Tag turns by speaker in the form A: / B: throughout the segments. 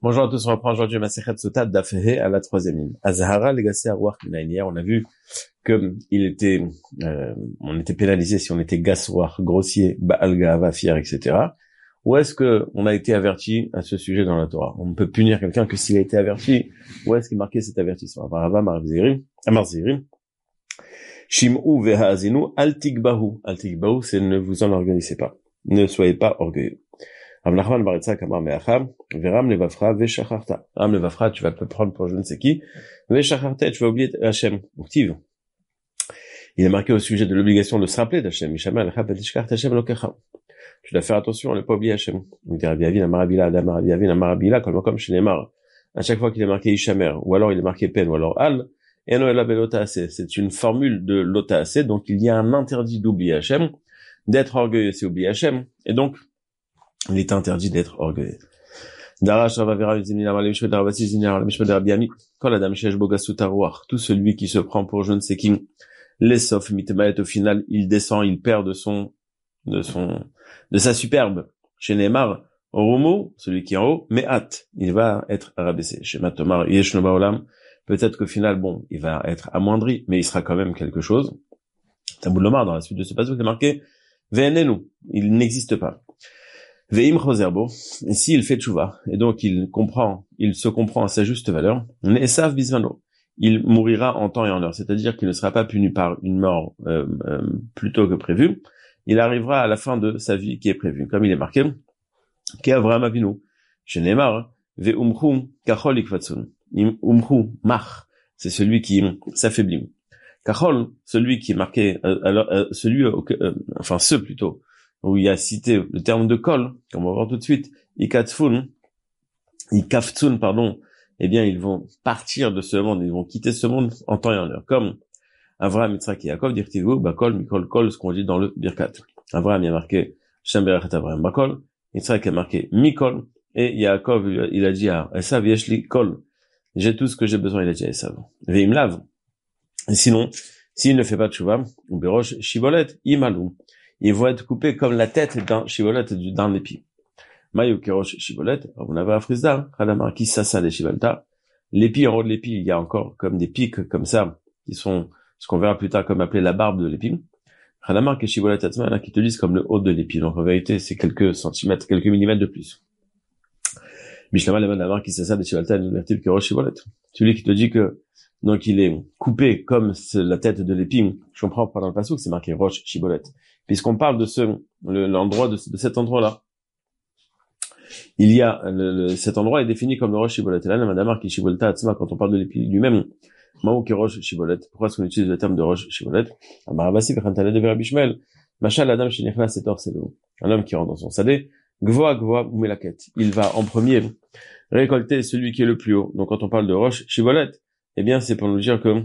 A: Bonjour à tous, on reprend aujourd'hui Masechet Sota Daf He à la troisième ligne. Azhara Legacy Arwach Minayin. Hier, on a vu que on était pénalisé si on était gasroir, grossier, Baal Gahava, fier, etc. Ou est-ce que on a été averti à ce sujet dans la Torah? On ne peut punir quelqu'un que s'il a été averti. Où est-ce qu'il est marqué cet avertissement? Amarava Marziri. Shim'u ve'ha'azinu al tikbahu. Al tikbahu, c'est ne vous enorgueillissez pas. Ne soyez pas orgueilleux. Rav Nachman bar Yitzhak amar me'acham, ve'ram levavcha ve'shacharta. Ram levavcha, tu vas te prendre pour je ne sais qui. Ve'shacharta, tu vas oublier Hachem. Active. Il est marqué au sujet de l'obligation de se rappeler d'Hachem. Mishama alcha betishkar Hachem lokecha. Tu dois faire attention à ne pas oublier Hachem. On dit Rabbi Avin amar Abila, Adam Rabbi Avin amar Abila, comme chez Neymar. À chaque fois qu'il est marqué Ishamer, ou alors il est marqué Pen, ou alors Al, et no ela belotaase. C'est une formule de lotaase, donc il y a un interdit d'oublier Hachem. D'être orgueilleux, c'est oublier Hachem. Et donc, il est interdit d'être orgueilleux. Tout celui qui se prend pour je ne sais qui, l'essof mitmaet, au final, il descend, il perd de sa superbe. Chez Neymar, Romo, celui qui est en haut, mais hâte, il va être rabaissé. Chez Matomar, Yeshnoba Olam, peut-être qu'au final, bon, il va être amoindri, mais il sera quand même quelque chose. Taboulomar, dans la suite de ce passage, il est marqué, Ve'enenu, il n'existe pas. Ve'im chozerbo, et s'il fait tchouva, et donc il se comprend à sa juste valeur, Ne'esav bisvano, il mourira en temps et en heure, c'est-à-dire qu'il ne sera pas puni par une mort plus tôt que prévu, il arrivera à la fin de sa vie qui est prévue, comme il est marqué, Ke'Avraham Avinu, chez Neymar, Ve'umchu kachol ikvatsun, umchu mach, c'est celui qui s'affaiblit. Kachol, celui qui est marqué, ceux plutôt, où il y a cité le terme de kol, comme on va voir tout de suite, ikaftsun, eh bien, ils vont partir de ce monde, ils vont quitter ce monde en temps et en heure, comme Avraham, Yitzhak et Yaakov, dirtivou, bakol, mikol, kol, ce qu'on dit dans le Birkat. Avraham, il a marqué, Shem berachet Avraham, bakol, Yitzhak a marqué, mikol, et Yaakov, il a dit à Esav, yeshli, kol, j'ai tout ce que j'ai besoin, il a dit à Esav. Veimlav. Et sinon, s'il ne fait pas de tchouva, ou beroche, shibolet, imalou. Ils vont être coupés comme la tête d'un shibolet, d'un épi. Maïou kerosh shibolet, on avait un frisda, khadamar ki sasa des shibalta. L'épi, en haut de l'épi, il y a encore comme des pics, comme ça, qui sont, ce qu'on verra plus tard comme appelé la barbe de l'épi. Khadamar ke shibolet atzma, qui te disent comme le haut de l'épi. Donc, en vérité, c'est quelques centimètres, quelques millimètres de plus. Bishlama leman lamar ki sasa des shibalta, n'ouvertil kerosh shibolet. Celui qui te dit que, donc il est coupé comme la tête de l'épine. Je comprends pendant le passouk, c'est marqué roche shibolet. Puisqu'on parle de l'endroit de cet endroit-là. Il y a cet endroit est défini comme le roche shibolet. Et là, la madame qui shibolta atzma, quand on parle de l'épine lui-même, maou qui roche shibolet. Pourquoi est-ce qu'on utilise le terme de roche shibolet? Amarabasi vechantale de verabishmel. Machal adam shinechna setor selo. Un homme qui rentre dans son sadé, gvoa umelaket. Il va en premier récolter celui qui est le plus haut. Donc quand on parle de roche shibolet, eh bien, c'est pour nous dire que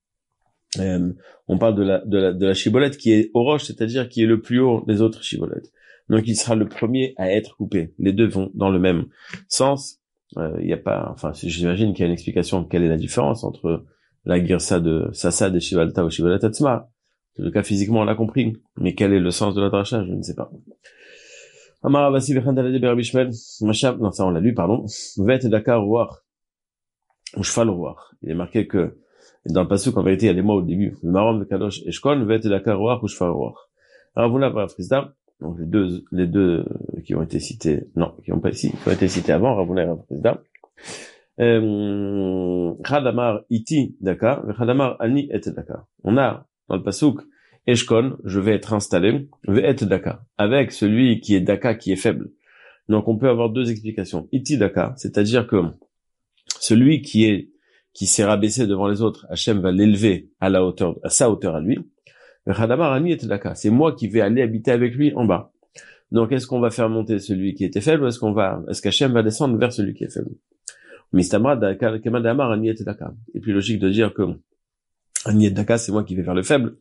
A: on parle de la chibolette qui est au roche, c'est-à-dire qui est le plus haut des autres chibolettes. Donc, il sera le premier à être coupé. Les deux vont dans le même sens. Il y a pas, enfin, j'imagine qu'il y a une explication de quelle est la différence entre la girsa de Sasa de Shivalta ou Shivalata Tzma. En tout cas, physiquement, on l'a compris. Mais quel est le sens de la dracha? Je ne sais pas. Amara Vassi Vechandalade Berabishmel, Machab, non, ça on l'a lu, pardon. Vet Dakar Roar. Ou cheval roi. Il est marqué que, dans le passage, en vérité, il y a des mots au début. Le marom de Kadosh Eshkon, vet Dakar roi, ou cheval roi. Alors, vous l'avez Frisda, donc les deux qui ont été cités, non, qui ont été cités avant, Ravuna et Frisda. Khadamar iti Daka, Khadamar ani et Daka. On a, dans le pasuk, Eshkon, je vais être installé, vet Daka, avec celui qui est Daka, qui est faible. Donc, on peut avoir deux explications. Iti Daka, c'est-à-dire que, celui qui s'est rabaissé devant les autres, Hachem va l'élever à sa hauteur à lui. C'est moi qui vais aller habiter avec lui en bas. Donc, est-ce qu'on va faire monter celui qui était faible ou est-ce qu'Hachem va descendre vers celui qui est faible? Et puis, logique de dire que Ani et Daka, c'est moi qui vais vers le faible.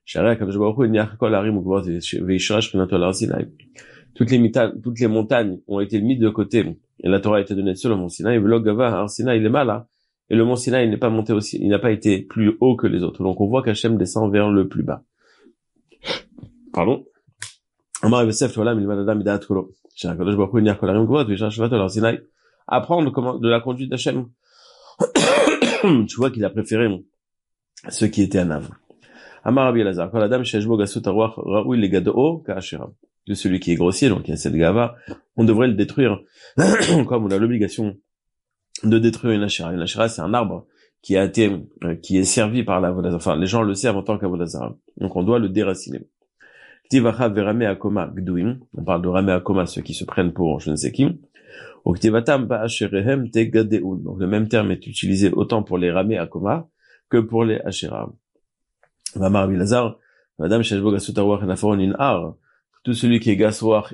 A: Toutes les montagnes ont été mises de côté. Et la Torah a été donnée sur le mont Sinaï. Il est mal là. Et le mont Sinaï, il n'est pas monté aussi, il n'a pas été plus haut que les autres. Donc on voit qu'Hachem descend vers le plus bas. Pardon. Amar Yosef Tolam il madada midat kolo. Shakadosh Baruch Hu niach kolarim gvot v'yishar shvat al Sinaï. apprendre de la conduite d'Hachem. Tu vois qu'il a préféré ceux qui étaient à Nav. Amar Rabbi Elazar, quand la dame sheshbo gasut arwach raoui legado ka'ashira. De celui qui est grossier, donc il y a cette gava, on devrait le détruire, comme on a l'obligation de détruire une ashira. Une ashira, c'est un arbre qui est servi par la vodazara. Enfin, les gens le servent en tant qu'avodazara. Donc on doit le déraciner. Ktivacha verame akoma gduim. On parle de rame akoma, ceux qui se prennent pour je ne sais qui. Ou ktivatam ba'asherehem tegadeun. Donc le même terme est utilisé autant pour les rame akoma que pour les ashira. Vamar Bilazar, Madame Sheshbo Gasut Arwach Nafaron in Ar. Tout celui qui est Gaswar,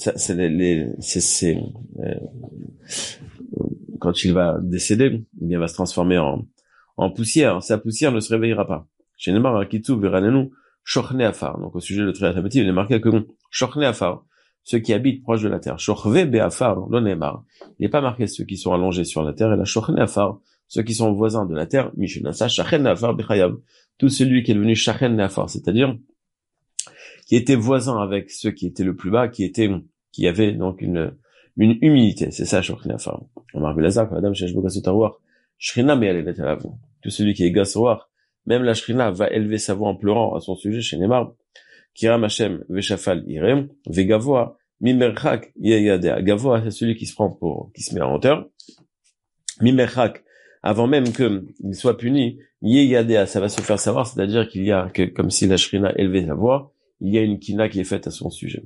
A: quand il va décéder, il va se transformer en poussière. Sa poussière ne se réveillera pas. Chez Neymar, Akitsu, Veranenu, Shochne Afar. Donc, au sujet de trait attributif, il est marqué que Shochne Afar, ceux qui habitent proche de la terre. Shochve Be'afar, lo Neymar. Il n'est pas marqué ceux qui sont allongés sur la terre, et la Shochne Afar, ceux qui sont voisins de la terre, Mishnasa, Shachen Afar, Bechayab. Tout celui qui est devenu Shachen Neafar, c'est-à-dire qui était voisin avec ceux qui étaient le plus bas, qui avait donc une humilité. C'est ça, Shachen Neafar. On m'a rappelé ça, Madame Sheshbo Gasutarouar, Shrina Me'alelet Alav. Tout celui qui est Gasouar, même la Shrina va élever sa voix en pleurant à son sujet chez Neymar. Kiram Hashem Veshafal Irem, Vegavoa, Mimerchak Yeyadea. Gavoa, c'est celui qui se met en hauteur. Mimerchak, avant même qu'il soit puni, Yeyadea, ça va se faire savoir, c'est-à-dire qu'il y a, comme si la Shrina élevait sa voix, il y a une kina qui est faite à son sujet.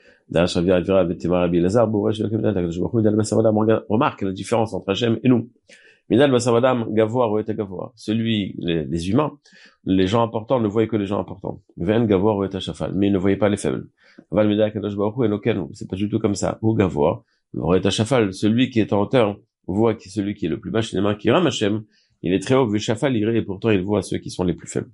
A: Remarque la différence entre Hachem et nous. Midal Basavadam, Gavoa, Roeta Gavoa. Celui, les humains, les gens importants ne voyaient que les gens importants. Ven Gavoa, Roeta Shafal. Mais ils ne voyaient pas les faibles. Val Midal Kadosh Baruch Hu Enokenu. C'est pas du tout comme ça. Ou Gavoa, Roeta Shafal. Celui qui est en hauteur voit que celui qui est le plus bas chez les mains, qui rame Hachem. Il est très haut, Veshafal iré, et pourtant il voit ceux qui sont les plus faibles.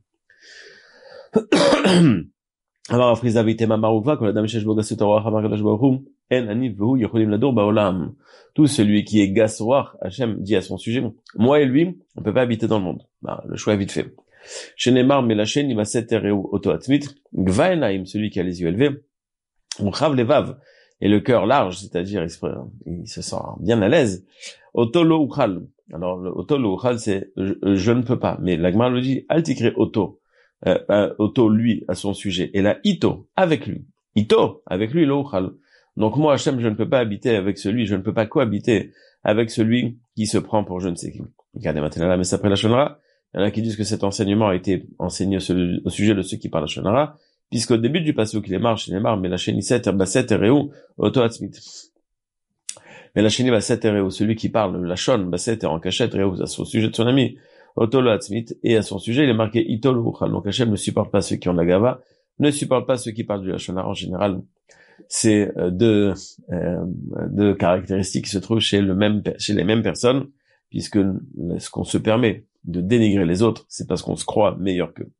A: Alors, Afriza Vitema Marouva, quand la dame Sheshbo Gasut Arwach Hamar Kadosh Baruch Hu, En Ani Vehu Yecholim Ladur Baolam. Tout celui qui est Gasroach, Hachem dit à son sujet, moi et lui, on peut pas habiter dans le monde. Bah, le choix est vite fait. Chez Neymar, Melachen, il va s'éterrer Oto Atzmit, Gvaenaim, celui qui a les yeux élevés, on Chav Levav, et le cœur large, c'est-à-dire, il se sent bien à l'aise. Oto Lo Uchal. Alors, le Oto Lo Uchal, c'est, je ne peux pas. Mais l'Agmar le dit, Altikre Oto. Oto, lui, à son sujet. Et là, Ito, avec lui. Ito, avec lui, Lo Uchal. Donc moi, Hachem, je ne peux pas habiter avec celui, je ne peux pas cohabiter avec celui qui se prend pour je ne sais qui. Regardez maintenant là, mais après la Shonara, il y en a qui disent que cet enseignement a été enseigné au sujet de ceux qui parlent la Shonara, puisqu'au début du passage qu'il est marche, il est marre, mais la Shenisset, Basset, Ereu, Oto Atzmit. Mais la Sheni Basset, Ereu, celui qui parle la Shon, Basset, en cachette, Ereu, à son sujet de son ami, Oto Lo Atzmit, et à son sujet, il est marqué Ito Lo Uchal. Donc Hachem ne supporte pas ceux qui ont la Gava, ne supporte pas ceux qui parlent de la Shonara en général. C'est deux caractéristiques qui se trouvent chez les mêmes personnes, puisque ce qu'on se permet de dénigrer les autres, c'est parce qu'on se croit meilleur qu'eux.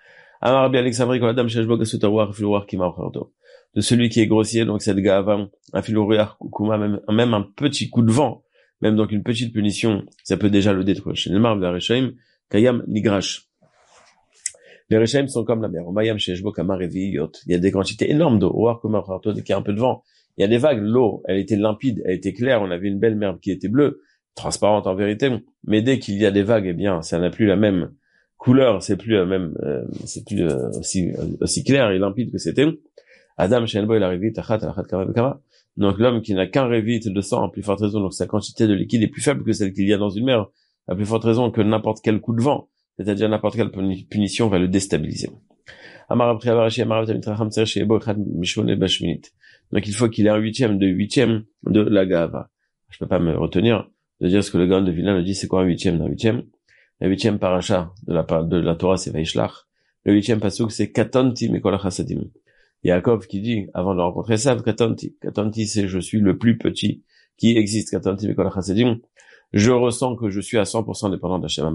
A: De celui qui est grossier, donc cette gava, même un petit coup de vent, même donc une petite punition, ça peut déjà le détruire. Chez Neymar, Kayam Nigrash. Les Réchaim sont comme la mer. Il y a des quantités énormes d'eau. Dès qu'il y a un peu de vent, il y a des vagues. L'eau, elle était limpide, elle était claire. On avait une belle mer qui était bleue, transparente en vérité. Mais dès qu'il y a des vagues, eh bien, ça n'a plus la même couleur. C'est plus la même, c'est plus aussi clair et limpide que c'était. Adam Shenbo, il a révite kama. Donc l'homme qui n'a qu'un révite de sang, à plus forte raison, donc sa quantité de liquide est plus faible que celle qu'il y a dans une mer, à plus forte raison que n'importe quel coup de vent. C'est-à-dire n'importe quelle punition va le déstabiliser. Donc il faut qu'il ait un huitième de la gava. Je peux pas me retenir de dire ce que le Gaon de Vilna nous dit, c'est quoi un huitième d'un huitième? Le huitième paracha de la Torah, c'est Vaishlach. Le huitième pasuk, c'est Katonti Mekol Chasadim. Yaakov qui dit, avant de rencontrer Esav, Katonti. Katonti, c'est je suis le plus petit qui existe. Katonti Mekol Chasadim. Je ressens que je suis à 100% dépendant d'Hachem.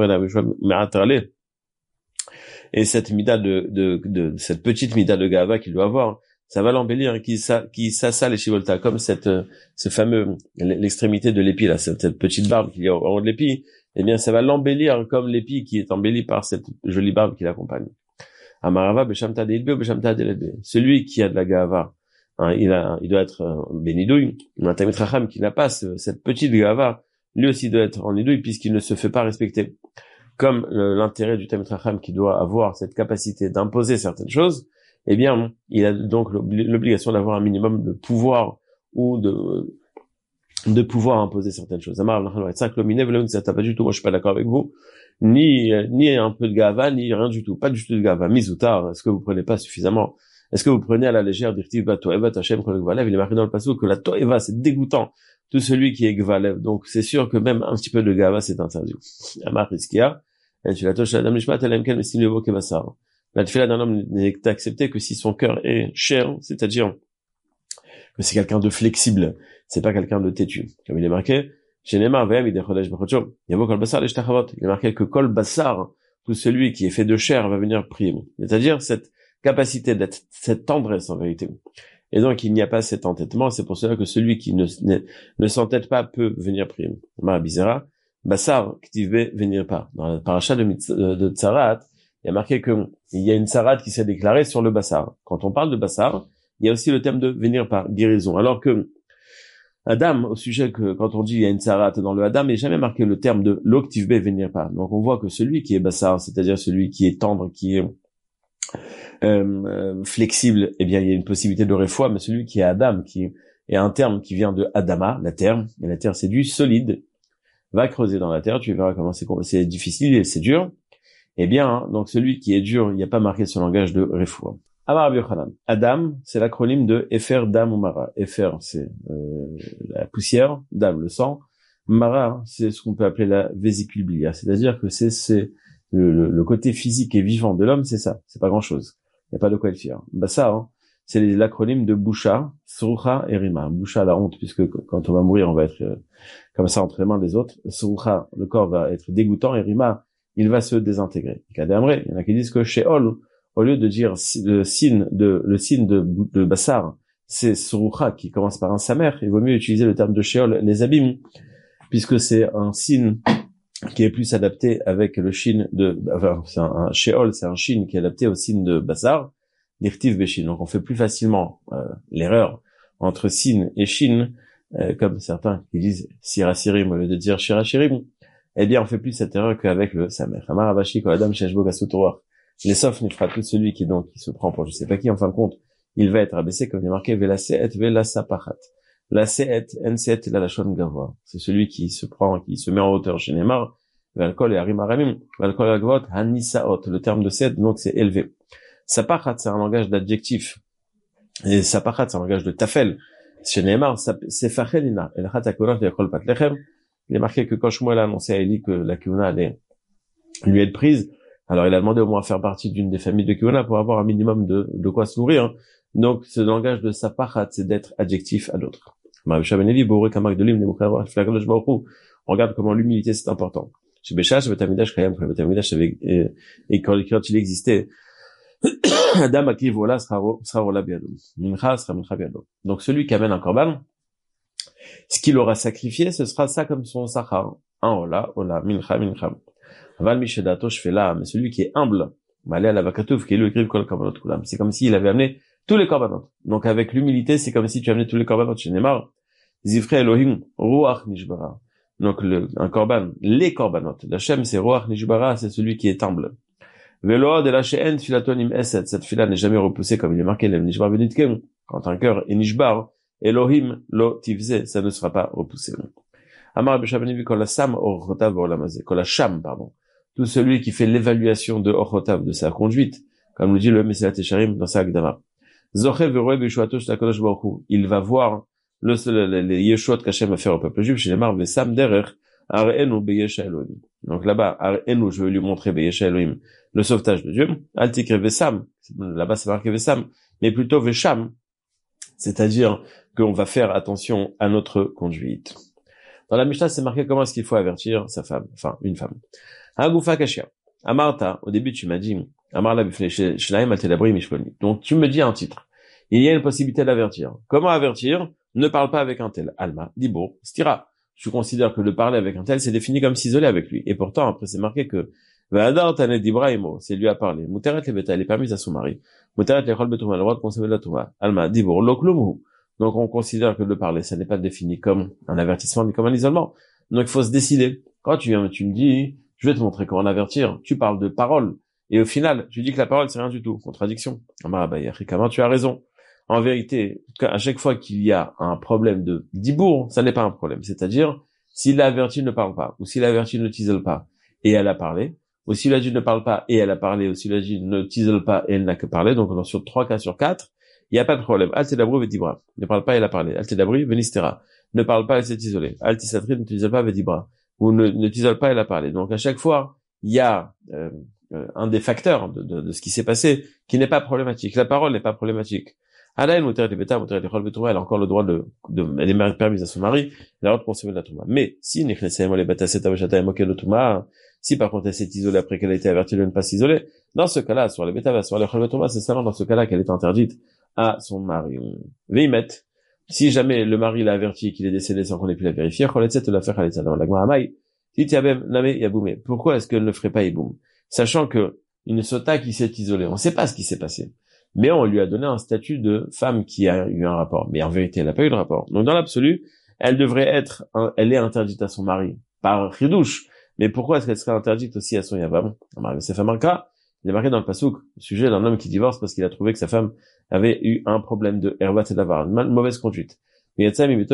A: Et cette mida cette petite mida de Gava qu'il doit avoir, ça va l'embellir, qui sassa les chivolta, comme ce fameux, l'extrémité de l'épi, là, cette petite barbe qu'il y a au haut de l'épi, eh bien, ça va l'embellir comme l'épi qui est embelli par cette jolie barbe qui l'accompagne. Amarava, Beshamta Deilbe, Beshamta Deilbe. Celui qui a de la Gava, hein, il doit être bénidouille. Un Talmid Chacham qui n'a pas cette petite gava, lui aussi doit être en nidouille puisqu'il ne se fait pas respecter. Comme l'intérêt du Talmid Chacham qui doit avoir cette capacité d'imposer certaines choses, eh bien, il a donc l'obligation d'avoir un minimum de pouvoir ou de pouvoir imposer certaines choses. Amar, pas du tout, moi je suis pas d'accord avec vous. Ni un peu de gava, ni rien du tout. Pas du tout de gava. Mizoutar, est-ce que vous prenez pas suffisamment? Est-ce que vous prenez à la légère d'irtiv ba toeva tachem kol gvalev? Il est marqué dans le passage que la toeva, c'est dégoûtant. Tout celui qui est gvalev. Donc, c'est sûr que même un petit peu de gava, c'est interdit. Amar riskia. La tfila d'un homme n'est acceptée que si son cœur est cher, c'est-à-dire que c'est quelqu'un de flexible. C'est pas quelqu'un de têtu. Comme il est marqué, il est marqué que kol basar, tout celui qui est fait de chair va venir prier. C'est-à-dire cette capacité d'être, cette tendresse en vérité. Et donc il n'y a pas cet entêtement, c'est pour cela que celui qui ne s'entête pas peut venir prier. Bizarre, basar, qui venir pas. Dans la paracha de Tsarat, il y a marqué que il y a une Tsarat qui s'est déclarée sur le basar. Quand on parle de basar, il y a aussi le thème de venir par guérison. Alors que Adam, au sujet que quand on dit il y a une Tsarat dans le Adam, il n'est jamais marqué le terme de l'octive B venir pas. Donc on voit que celui qui est basar, c'est-à-dire celui qui est tendre, qui est flexible, eh bien il y a une possibilité de réfoua, mais celui qui est Adam, qui est un terme qui vient de Adama, la terre, et la terre c'est du solide, va creuser dans la terre, tu verras comment c'est difficile et c'est dur. Eh bien, donc celui qui est dur, il n'y a pas marqué ce langage de réfoua. Amar Rabbi Yochanan. Adam, c'est l'acronyme de Efer, Dam ou Mara. Efer, c'est la poussière, Dam, le sang. Mara, c'est ce qu'on peut appeler la vésicule biliaire. C'est-à-dire que c'est le côté physique et vivant de l'homme, c'est ça. C'est pas grand-chose. Il n'y a pas de quoi être fier. Bah ça, hein, c'est l'acronyme de Boucha, Srucha et Rima. Boucha, la honte, puisque quand on va mourir, on va être comme ça entre les mains des autres. Srucha, le corps va être dégoûtant, et Rima, il va se désintégrer. Il y en a qui disent que Sheol, au lieu de dire le signe de Bassar, c'est Srucha qui commence par un samer, il vaut mieux utiliser le terme de Sheol, les abîmes, puisque c'est un signe qui est plus adapté avec le shin c'est un Sheol, c'est un shin qui est adapté au signe de Bassar, d'Irtiv Beshin. Donc on fait plus facilement l'erreur entre sin et shin, comme certains qui disent Sirasirim au lieu de dire Shirashirim. Eh bien, on fait plus cette erreur qu'avec le samer. Amar Abashi kol adam sheshbo gasutorah. Les sauf n'est pas tout celui qui se prend pour je sais pas qui, en fin de compte, il va être abaissé, comme il est marqué, velaseet velasapachat. La seet, enseet, la lachon gavoa. C'est celui qui se met en hauteur chez Neymar, velkol et arimaramim, velkol agvot, hanisaot. Le terme de seet, donc c'est élevé. Sapachat, c'est un langage d'adjectif. Et sapachat, c'est un langage de tafel. Chez Neymar, c'est fachelina. El chatakonot yakol patlechem. Il est marqué que quand Shmuel a annoncé à Élie que la Kihuna allait lui être prise, alors il a demandé au moins à faire partie d'une des familles de Kihuna pour avoir un minimum de quoi se nourrir. Donc ce langage de sapachat, c'est d'être adjectif à d'autres. On regarde comment l'humilité c'est important. Chez Béchash, Betamidash Kayam, Betamidash et quand il existait, Adam Akivola sera rola biado. Mincha sera mincha biado. Donc celui qui amène un korban, ce qu'il aura sacrifié, ce sera ça comme son sachar. Un ola, mincha. Aval mishedato shfela, mais celui qui est humble, malé à la vakatouf, qui est le griv kol korbanot kulam. C'est comme s'il avait amené tous les korbanot. Donc avec l'humilité, c'est comme si tu amenais tous les korbanot chez Neymar. Zifre Elohim, ruach nishbara. Donc un korban, les korbanot. L'Hachem, c'est ruach nishbara, c'est celui qui est humble. Velo de la she'en filatonim eset. Cette fila n'est jamais repoussée comme il est marqué, le nishbar benitkem. Quand un cœur est nishbar, Elohim lo tivze, ça ne sera pas repoussé. Amar Beshabani vu kol la orchotav olamazé, kol la pardon. Tout celui qui fait l'évaluation de orchotav, de sa conduite, comme nous dit le Messilat Tesharim dans sa Agdama. Zoche veroe beshuato shtakodesh baruch hu. Il va voir les yeshua qu'Hachem va faire au peuple juif, chez les mar vesam derer, arenu beyesha Elohim. Donc là-bas, arenu, je vais lui montrer beyesha Elohim, le sauvetage de Dieu. Altikre vesam, là-bas c'est marqué vesam, mais plutôt vesham, c'est-à-dire qu'on va faire attention à notre conduite. Dans la Mishnah, c'est marqué comment est-ce qu'il faut avertir sa femme, enfin, une femme. Hagufa kashia. Amarta, au début, tu m'as dit, Amarla bifne shelaim atelabri mishponi. Donc, tu me dis un titre. Il y a une possibilité d'avertir. Comment avertir? Ne parle pas avec un tel. Alma, dibo, stira. Je considère que de parler avec un tel, c'est défini comme s'isoler avec lui. Et pourtant, après, c'est marqué que Ve'adar tanet dibra imo, c'est lui a parlé. Muteret lebeta, elle est permise à son mari. Muteret lechol betouma, le droit de consommer de la touma. Alma, dibur, loklumu. Donc on considère que de parler, ça n'est pas défini comme un avertissement, ni comme un isolement. Donc il faut se décider. Quand tu viens, tu me dis, je vais te montrer comment avertir. Tu parles de parole. Et au final, tu dis que la parole, c'est rien du tout. Contradiction. Amar Abaye, tu as raison. En vérité, à chaque fois qu'il y a un problème de dibour, ça n'est pas un problème. C'est-à-dire, si l'averti ne parle pas, ou si l'averti ne tisole pas, et elle a parlé, ou si l'averti ne parle pas, et elle a parlé, ou si l'averti ne tisole pas, et elle n'a que parlé, donc sur 3 cas sur 4, il n'y a pas de problème. Al tedabru vedibra. Ne parle pas, elle a parlé. Al tedabri venistera. Ne parle pas, elle s'est isolée. Al tisatri ne tisole pas vedibra. Ou ne tisole pas, elle a parlé. Donc à chaque fois, il y a un des facteurs de ce qui s'est passé qui n'est pas problématique. La parole n'est pas problématique. Elle a encore le droit elle est permise à son mari, elle a le droit de consommer de la touma. Mais, si si par contre elle s'est isolée après qu'elle a été avertie de ne pas s'isoler, dans ce cas-là, sur les bêta, sur les touma, c'est seulement dans ce cas-là qu'elle est interdite à son mari. Veimet. Si jamais le mari l'a averti qu'il est décédé sans qu'on ait pu la vérifier, pourquoi est-ce qu'elle ne ferait pas iboum? Sachant que une sota qui s'est isolée, on ne sait pas ce qui s'est passé. Mais on lui a donné un statut de femme qui a eu un rapport. Mais en vérité, elle n'a pas eu de rapport. Donc dans l'absolu, elle est interdite à son mari par chidouche. Mais pourquoi est-ce qu'elle serait interdite aussi à son yavam? C'est Famarka, il est marqué dans le pasouk, au sujet d'un homme qui divorce parce qu'il a trouvé que sa femme avait eu un problème de hervat et d'avar, une mauvaise conduite. Et elle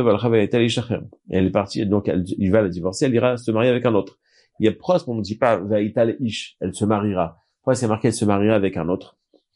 A: est partie, donc il va la divorcer, elle ira se marier avec un autre. Il y a pourquoi est-ce qu'on ne dit pas Vaïtal Ish, elle se mariera? Pourquoi c'est marqué elle se mariera avec un autre?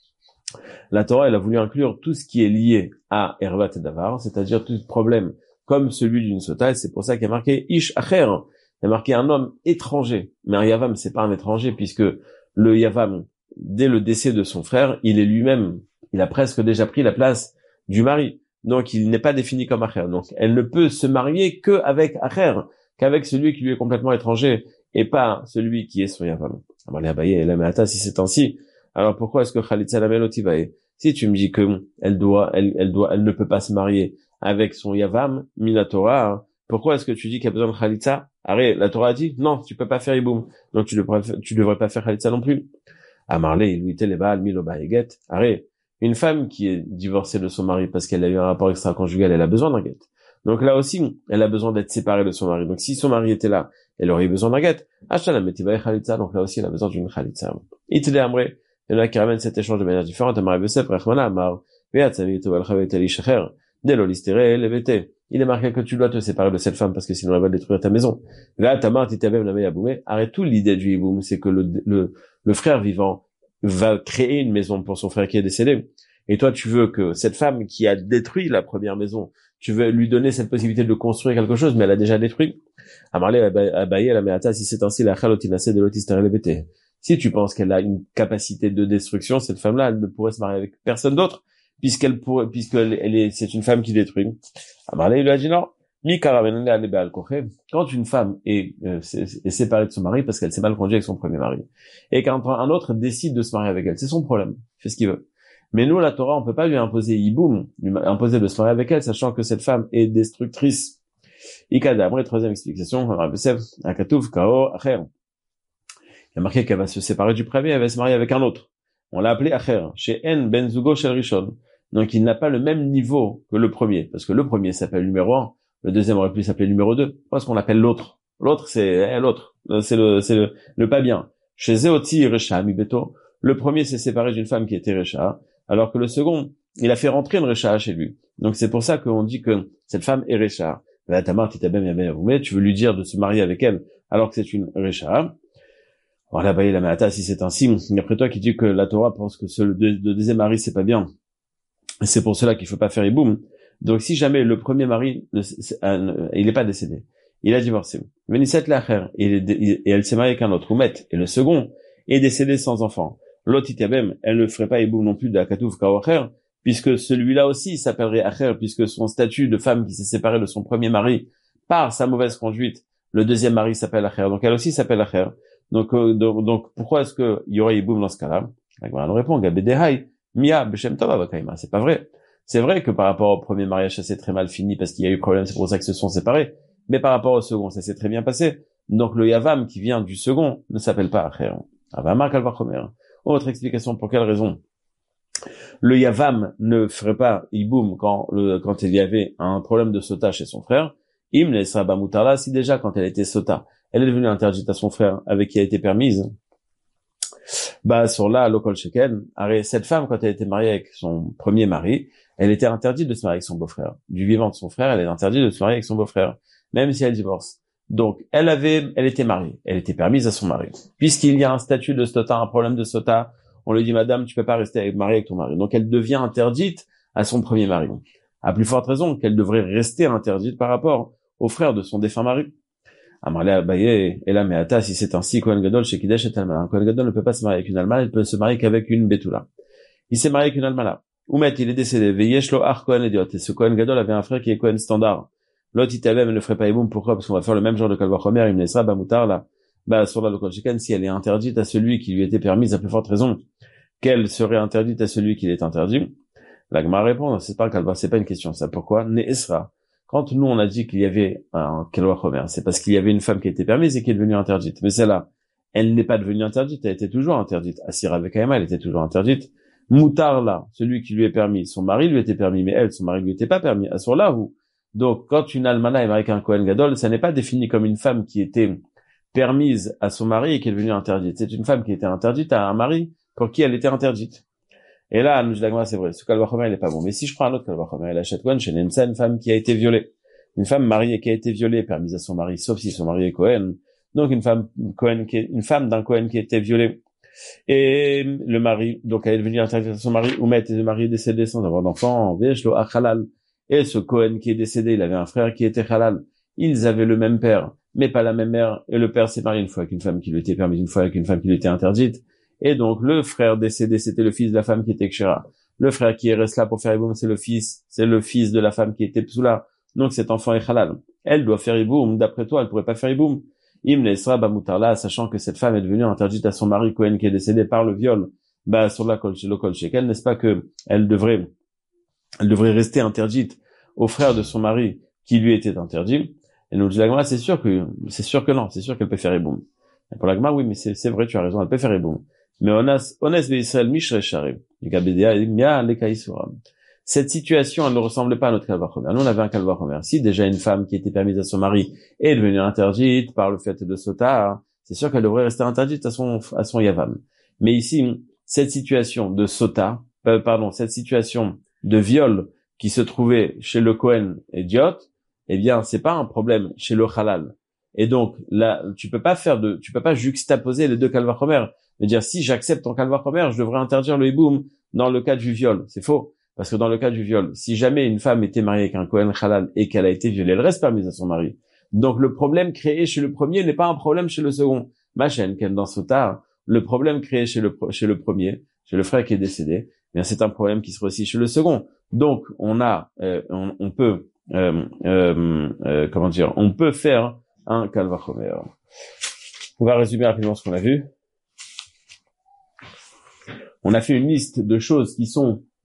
A: La Torah, elle a voulu inclure tout ce qui est lié à Hervat et Davar, c'est-à-dire tout problème comme celui d'une sota, et c'est pour ça qu'il y a marqué Ish Acher. Il y a marqué un homme étranger. Mais un Yavam, c'est pas un étranger, puisque le Yavam, dès le décès de son frère, il est lui-même, il a presque déjà pris la place du mari. Donc, il n'est pas défini comme Acher. Donc, elle ne peut se marier qu'avec Acher, qu'avec celui qui lui est complètement étranger, et pas celui qui est son Yavam. Si c'est ainsi, alors pourquoi est-ce que Khalitza la Melotivae? Si tu me dis que elle ne peut pas se marier avec son Yavam, Minatora, hein, pourquoi est-ce que tu dis qu'il y a besoin de Khalitza? Arrête, la Torah a dit, non, tu peux pas faire Iboum. Donc tu devrais pas faire Khalitza non plus. Amarle, il lui les Baal, Miloba et Arrête, une femme qui est divorcée de son mari parce qu'elle a eu un rapport extra-conjugal, elle a besoin d'un guet. Donc là aussi, elle a besoin d'être séparée de son mari. Donc si son mari était là, elle aurait eu besoin d'un guet. Achala Metibae Khalitza, donc là aussi, elle a besoin d'une Khalitza. Itele Amre, il y en a qui ramènent cet échange de manière différente. Amar Yosef, Rachmana, Amar, Veatzavito, Al-Chaveteli Shecher, Delolistere, Levete. Il est marqué que tu dois te séparer de cette femme parce que sinon elle va détruire ta maison. Veatamar, Titabem, Lamei Aboumé. Arrête tout l'idée du Iboum, c'est que le frère vivant va créer une maison pour son frère qui est décédé. Et toi, tu veux que cette femme qui a détruit la première maison, tu veux lui donner cette possibilité de construire quelque chose, mais elle a déjà détruit. Amarle, Abaye, la Meata, si c'est ainsi, la Chalotinase de l'Otistere, Levete. Si tu penses qu'elle a une capacité de destruction, cette femme-là, elle ne pourrait se marier avec personne d'autre, c'est une femme qui détruit. Amarle, il lui a dit non. Quand une femme est séparée de son mari parce qu'elle s'est mal conduite avec son premier mari, et quand un autre décide de se marier avec elle, c'est son problème. Il fait ce qu'il veut. Mais nous, la Torah, on peut pas lui imposer Yiboum, lui imposer de se marier avec elle, sachant que cette femme est destructrice. Ikada, après, troisième explication, Akatouf, Kao, Acher. Il y a marqué qu'elle va se séparer du premier, elle va se marier avec un autre. On l'a appelé Acher, chez En Ben Zugo Shel Rishon. Donc il n'a pas le même niveau que le premier, parce que le premier s'appelle numéro 1, le deuxième aurait pu s'appeler numéro 2. Pourquoi est-ce qu'on l'appelle l'autre? L'autre, c'est l'autre. C'est le pas bien. Chez Zeoti Recha Mibeto, le premier s'est séparé d'une femme qui était Recha, alors que le second, il a fait rentrer une Recha chez lui. Donc c'est pour ça qu'on dit que cette femme est Recha. Tu veux lui dire de se marier avec elle, alors que c'est une Recha. Voilà, la Meata, si c'est ainsi, après toi qui dis que la Torah pense que le deuxième mari c'est pas bien, c'est pour cela qu'il faut pas faire Iboum. Donc si jamais le premier mari il n'est pas décédé, il a divorcé, et elle s'est mariée avec un autre, ou met, et le second est décédé sans enfant, l'otitabem, elle ne ferait pas Iboum non plus de la Katouf Kawacher, puisque celui-là aussi s'appellerait Acher, puisque son statut de femme qui s'est séparée de son premier mari par sa mauvaise conduite, le deuxième mari s'appelle Acher, donc elle aussi s'appelle Acher. Donc pourquoi est-ce que il y aurait Iboum dans ce cas-là? On répond, Gabedehai, Mia, Beshem Tova, Vakaima. C'est pas vrai. C'est vrai que par rapport au premier mariage, ça s'est très mal fini parce qu'il y a eu problème, c'est pour ça qu'ils se sont séparés. Mais par rapport au second, ça s'est très bien passé. Donc le Yavam qui vient du second ne s'appelle pas Acher. Avama kalvachomer. Autre explication pour quelle raison le Yavam ne ferait pas Iboum quand il y avait un problème de sota chez son frère. Im laissera Bamutarla, si déjà quand elle était sota, elle est devenue interdite à son frère avec qui elle était permise. Sur là, lokol sheken, cette femme, quand elle était mariée avec son premier mari, elle était interdite de se marier avec son beau-frère. Du vivant de son frère, elle est interdite de se marier avec son beau-frère, même si elle divorce. Donc, elle était mariée, elle était permise à son mari. Puisqu'il y a un statut de sota, un problème de sota, on lui dit, madame, tu peux pas rester mariée avec ton mari. Donc, elle devient interdite à son premier mari. À plus forte raison qu'elle devrait rester interdite par rapport au frère de son défunt mari. Amarle Abaye, et là, mais attends, si c'est ainsi, Kohen Gadol, chez Kidesh et Almana. Un Kohen Gadol ne peut pas se marier avec une almana, il peut se marier qu'avec une betula. Il s'est marié avec une almana. Oumet, il est décédé. Veyesh lo ar Kohen Idiot. Et ce Kohen Gadol avait un frère qui est Kohen standard. L'autre, il ne le ferait pas Iboum. Pourquoi? Parce qu'on va faire le même genre de Kalvachomer, il me laissera Bamutar, là. Sur la local chicken, si elle est interdite à celui qui lui était permise, à plus forte raison, qu'elle serait interdite à celui qui l'est interdit. La Gemara répond, c'est pas une question, ça. Pourquoi? Ne'esra. Quand nous, on a dit qu'il y avait un Kalvachomer, c'est parce qu'il y avait une femme qui était permise et qui est devenue interdite. Mais celle-là, elle n'est pas devenue interdite, elle était toujours interdite. Asira avec Aïma, elle était toujours interdite. Moutar, là, celui qui lui est permis, son mari lui était permis, mais elle, son mari lui était pas permis. Assur là, où? Donc, quand une almana est mariée avec un Kohen Gadol, ça n'est pas défini comme une femme qui était permise à son mari et qui est devenue interdite. C'est une femme qui était interdite à un mari pour qui elle était interdite. Et là, nous, c'est vrai, ce Kalvachomer, il est pas bon. Mais si je prends un autre Kalvachomer, elle achète Kohen, chez Nensa, une femme qui a été violée. Une femme mariée qui a été violée, permise à son mari, sauf si son mari est Kohen. Donc, une femme d'un Kohen qui a été violée. Et le mari, donc elle est devenue interdite à son mari, ou et le mari est décédé sans avoir d'enfant, Veshlo Achalal. Et ce Kohen qui est décédé, il avait un frère qui était halal. Ils avaient le même père, mais pas la même mère. Et le père s'est marié une fois avec une femme qui lui était permise, une fois avec une femme qui lui était interdite. Et donc, le frère décédé, c'était le fils de la femme qui était Kshera. Le frère qui reste là pour faire Iboum, c'est le fils de la femme qui était Psoula. Donc, cet enfant est halal. Elle doit faire Iboum. D'après toi, elle pourrait pas faire Iboum. Im laissera Bamutarla, sachant que cette femme est devenue interdite à son mari Kohen qui est décédé par le viol. Sur la kol shekel, n'est-ce pas que elle devrait rester interdite au frère de son mari qui lui était interdit. Et nous dit la Gemara, c'est sûr que non, c'est sûr qu'elle peut faire Iboum. Et pour la Gemara, oui, mais c'est vrai, tu as raison, elle peut faire Iboum. Mais ones ve'Israël mishre sharim. Cette situation, elle ne ressemblait pas à notre Kalvachomer. Nous, on avait un Kalvachomer. Si déjà une femme qui était permise à son mari est devenue interdite par le fait de sota, c'est sûr qu'elle devrait rester interdite à son Yavam. Mais ici, cette situation de sota, cette situation de viol qui se trouvait chez le Kohen idiot, eh bien, c'est pas un problème chez le halal. Et donc, là, tu peux pas juxtaposer les deux Kalvachomer. Mais dire, si j'accepte ton Kalvachomer, je devrais interdire le Iboum dans le cas du viol. C'est faux. Parce que dans le cas du viol, si jamais une femme était mariée avec un Kohen halal et qu'elle a été violée, elle reste permise à son mari. Donc, le problème créé chez le premier n'est pas un problème chez le second. Machen, qu'elle dans Sota, le problème créé chez le premier, chez le frère qui est décédé, eh bien, c'est un problème qui sera aussi chez le second. Donc, on peut faire un Kalvachomer. On va résumer rapidement ce qu'on a vu. On a fait une liste de choses qui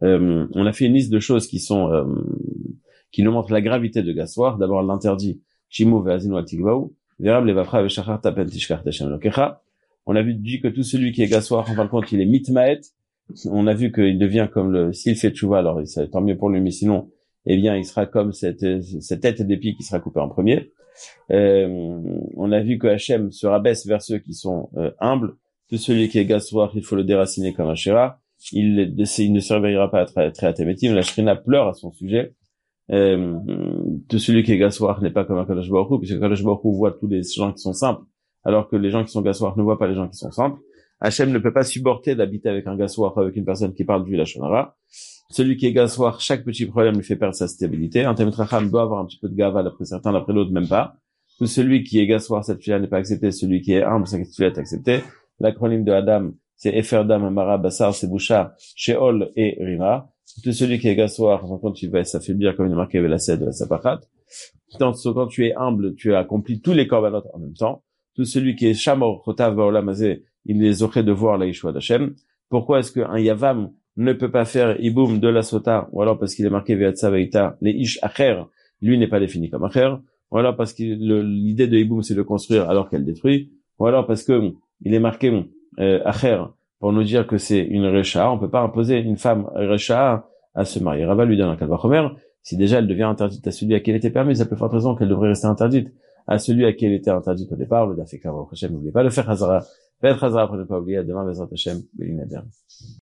A: nous montrent la gravité de Gassoir. D'abord, l'interdit. Shimou ve'azinu al-tigvaou. Ve'ram levavcha ve'shachar tapen tishkar teshem lokecha. On a dit que tout celui qui est Gassoir, en fin de compte, il est mitmaet. On a vu qu'il devient comme s'il fait tchouva, alors tant mieux pour lui, mais sinon, eh bien, il sera comme cette tête d'épi qui sera coupée en premier. On a vu que Hachem se rabaisse vers ceux qui sont humbles. Tout celui qui est Gassoir, il faut le déraciner comme un Shira. Il ne surveillera pas très athémétim. La Shrina pleure à son sujet. Tout celui qui est Gassoir n'est pas comme un Kadosh Baruch Hu, puisque Kadosh Baruch Hu voit tous les gens qui sont simples, alors que les gens qui sont Gassoir ne voient pas les gens qui sont simples. Hachem ne peut pas supporter d'habiter avec un Gassoir, avec une personne qui parle du Lashon Hara. Celui qui est Gassoir, chaque petit problème lui fait perdre sa stabilité. Un Talmid Chacham doit avoir un petit peu de gava d'après certains, d'après l'autre même pas. Tout celui qui est Gassoir, cette fille-là n'est pas acceptée. Celui qui est humble, cette fille-là est acceptée. L'acronyme de Adam, c'est Eferdam, Amara, Bassar, Seboucha, Sheol et Rima. Tout celui qui est Gassoir, en compte, il va s'affaiblir comme il est marqué avec la sède de la Sapachat. Quand tu es humble, tu as accompli tous les korbanot en même temps. Tout celui qui est Shamor, Chotav, Vaolamazé, il les aurait de voir la Yeshua d'Hachem. Pourquoi est-ce qu'un Yavam ne peut pas faire Iboum de la Sota, ou alors parce qu'il est marqué Ve'atsa Ve'ita, les Ish Acher, lui n'est pas défini comme Acher, ou alors parce que l'idée de Iboum c'est de construire alors qu'elle détruit, ou alors parce que il est marqué Acher, pour nous dire que c'est une Recha, on peut pas imposer une femme Recha à se marier. Rava lui donne un Kalvachomer, si déjà elle devient interdite à celui à qui elle était permise, il y a plus forte raison qu'elle devrait rester interdite à celui à qui elle était interdite au départ. Le Dafek Hashem, n'oubliez pas de faire Hazara. Faites Hazara pour ne pas oublier, à demain, Bezrat Hashem, Belinader.